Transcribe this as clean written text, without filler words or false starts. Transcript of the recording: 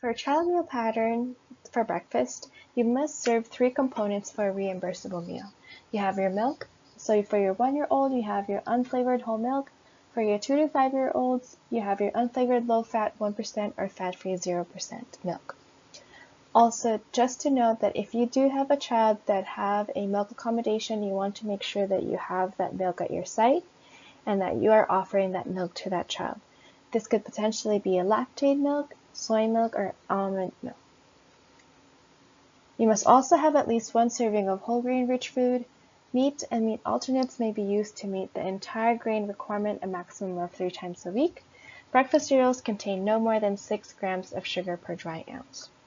For a child meal pattern for breakfast, you must serve 3 components for a reimbursable meal. You have your milk, so for your 1-year-old, you have your unflavored whole milk. For your 2 to 5-year-olds, you have your unflavored low-fat 1% or fat-free 0% milk. Also, just to note that if you do have a child that have a milk accommodation, you want to make sure that you have that milk at your site and that you are offering that milk to that child. This could potentially be a lactate milk, soy milk, or almond milk. You must also have at least 1 serving of whole grain rich food. Meat and meat alternates may be used to meet the entire grain requirement a maximum of 3 times a week. Breakfast cereals contain no more than 6 grams of sugar per dry ounce.